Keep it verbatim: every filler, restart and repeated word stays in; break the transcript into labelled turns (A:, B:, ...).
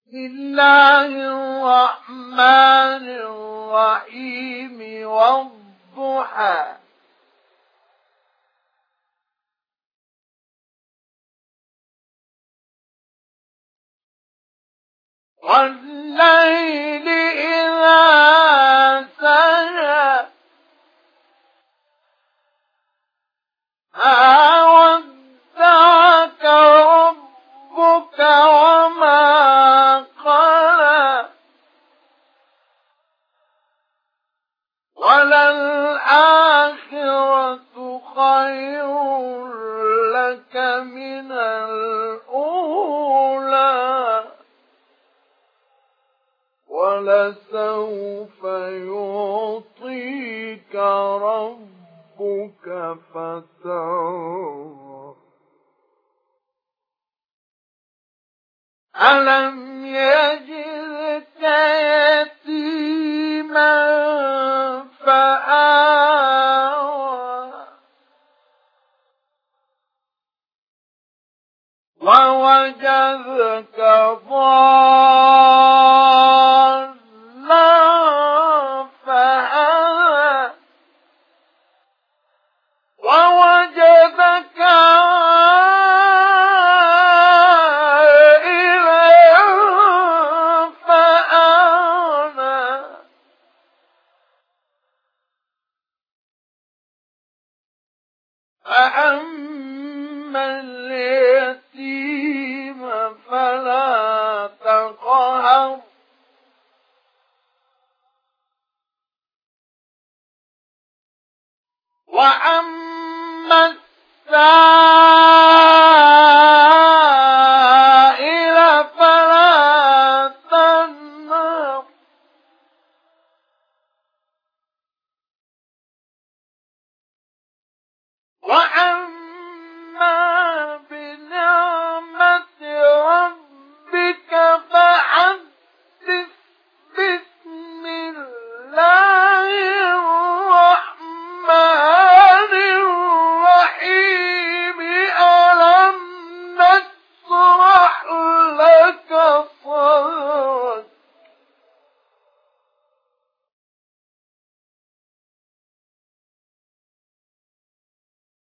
A: بسم الله الرحمن الرحيم والضحى والليل إذا سجى ما ودعك ربك وما قلى وللآخرة خير لك من الأولى ولسوف يعطيك ربك فترضى ألم يجدك يتيما فآوى ووجدك ضالا